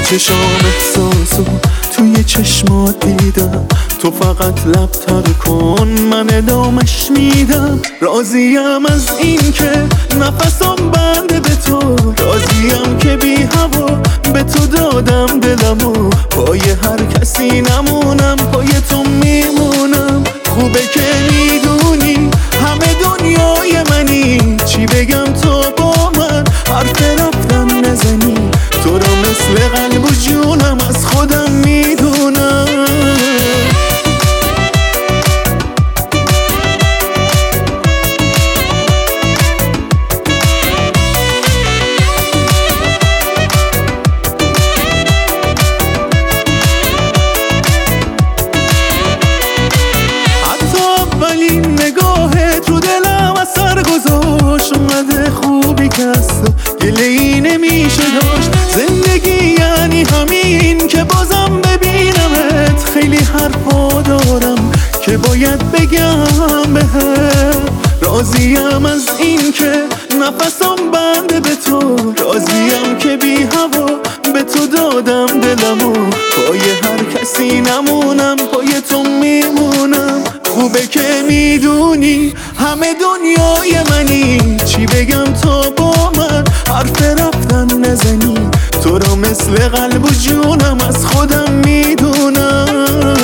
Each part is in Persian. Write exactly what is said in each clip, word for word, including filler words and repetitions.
چشام احساسو توی چشمات دیدم، تو فقط لب تر کن من ادامش میدم. راضیم از این که نفسم بنده به تو، راضیم که بی هوا به تو دادم دلمو. پای هر کسی نمونم، پای تو میمونم. خوبه که میدونی همه دنیای منی، چی بگم تو با من حرف رفتن نزنی. تو رو مثل قلب و جونم از خودم میدونم. نگاهت رو دلم اثر گذاشت، اومده خوبی که از تو گله ای نمیشه داشت. زندگی یعنی همین که بازم ببینمت، خیلی حرفا دارم که باید بگم بهت. راضیم از این که نفسم بنده به تو، راضیم که بی هوا به تو دادم دلمو. پای هر کسی نمونم، پای تو میمونم. خوبه که میدونی همه دنیای منی، چی بگم تو با من حرف رفتن نزنی. تو رو مثل قلب و جونم از خودم میدونم.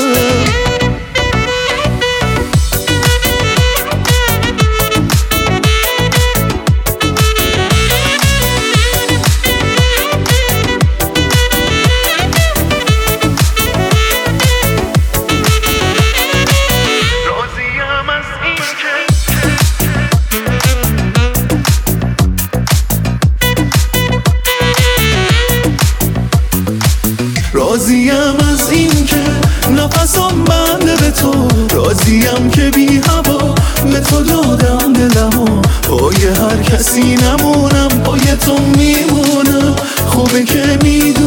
راضیم از این که نفسم بنده به تو، راضیم که بی هوا به تو دادم دلمو. پای هر کسی نمونم، پای تو میمونم. خوبه که میدونم